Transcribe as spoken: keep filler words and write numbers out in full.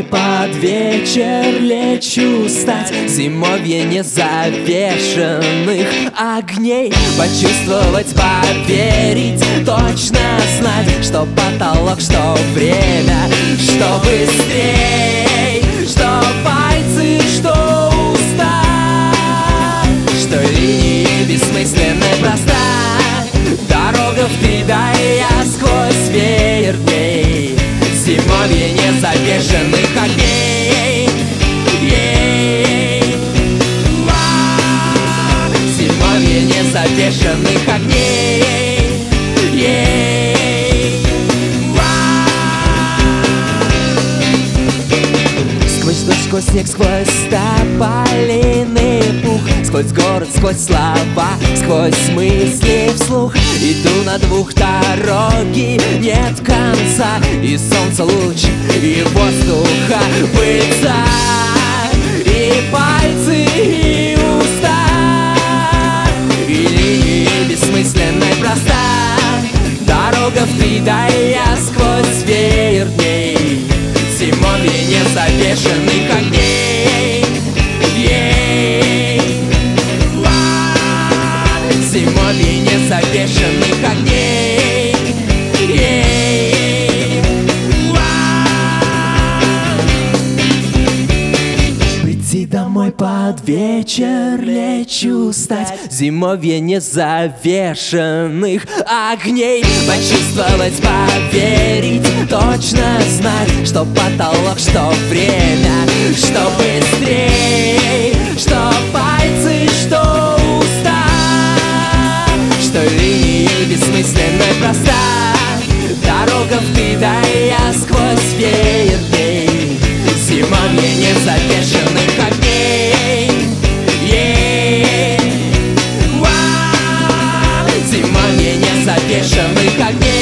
под вечер лечу стать зимовье незавешенных огней. Почувствовать, поверить, точно знать, что потолок, что время, что быстрей, что пальцы, что уста, что линии бессмысленной проста. Дорога впереда, и я сквозь веер дней, зимовье незавешенных огней. Зимовье незавешенных огней. Сквозь дождь, сквозь снег, сквозь тополиный пух, сквозь город, сквозь слова, сквозь мысли вслух. Иду на двух, дороги нет конца, и солнца луч, и воздуха пыльца, и пальцы, и уста, и линии бессмысленной проста. Дорога впереди, и я сквозь веер дней, зимовье незавешенных огней. Зимовье незавешенных огней. Прийти домой под вечер лечу стать зимовье незавешенных огней. Почувствовать, поверить, точно знать, что потолок, что время, что быстрей, что пальцы, что уста, что линии бессмысленной проста. Дорога впереди, я сквозь веер дней, зимовье незавешенных огней. Зимовье незавешенных огней.